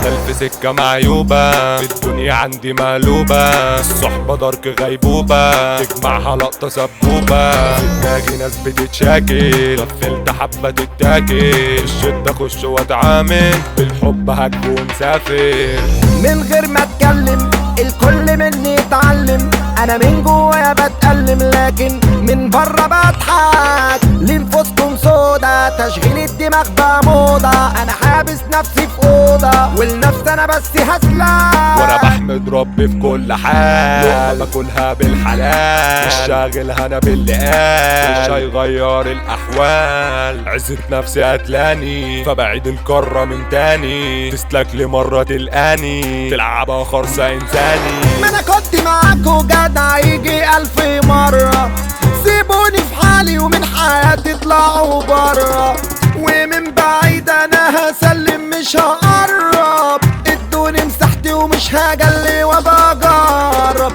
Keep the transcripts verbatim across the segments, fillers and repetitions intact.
ألف سكة معيوبة، في الدنيا عندي مقلوبة، الصحبة دارك غيبوبة، تجمعها لقطة سبوبة، في دماغي ناس بتتشاكل، غفلت حبة تتاكل، الشدة اخش واتعامل، بالحب هكون مسافر. من غير ما اتكلم الكل مني يتعلم، انا من جوايا بتألم لكن من بره بضحك. ليه نفوسكم سودا، تشغيل الدماغ بقى موضة، انا حابس نفسي في اوضه والنفس انا بس هسلك. وانا بحمد ربي في كل حال، لقمة باكلها بالحلال، مش شاغلها انا باللي قال، مش هيغير الاحوال، عزة نفسي قتلاني فبعيد الكرة من تاني، تسلك لي مرة تلقاني تلعبها خرصة انساني. ما انا كنت معاكوا جدع يجي الف مرة، سيبوني في حالي ومن حياتي اطلعوا برا، ومن بعيد انا هسلم مش هقرب، ادوني مساحتي ومش هجلي وبجرب.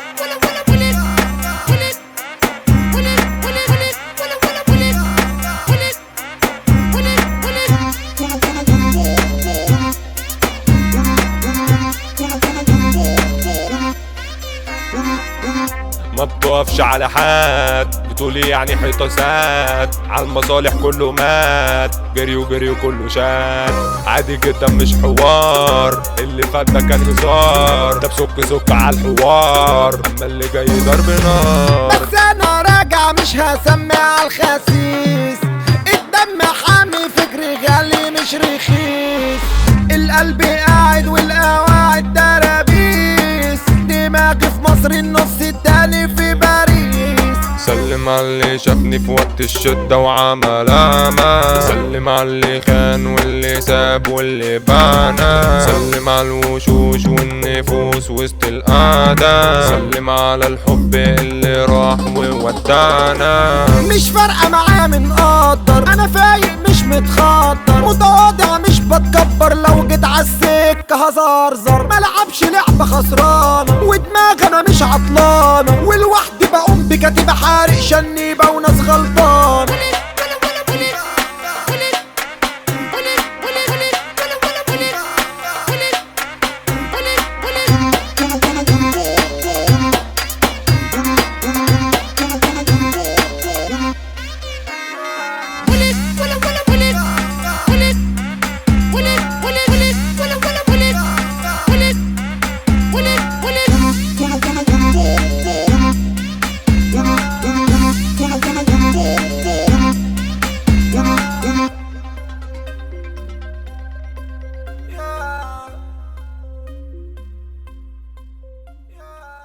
ما بتقفش على حد، بتقولي يعني حيطة ساد، عالمصالح كله مات، جري وجري وكله شاد، عادي جدا مش حوار، اللي فات ده كان هزار، ده بسك سك عالحوار، اما اللي جاي ضرب نار. بس انا راجع مش هسمي عالخسيس، الدم حامي فكري غالي مش رخيص، القلب قاعد والقواعد درابيس، دماغي في مصر النص التاني في باريس. سلم على اللي شافني في وقت الشدة وعمل أمان، سلم على اللي خان واللي ساب واللي بانا، سلم على الوشوش والنفوس وسط الأعداء، سلم على الحب اللي راح وودانا. مش فارقة معاه من قدر، أنا فايق مش متخطر، متواضع مش بتكبر، لو جيت عالسكة هزرزر، ملعبش لعبة خسرانة ودماغ أنا مش عطلانة،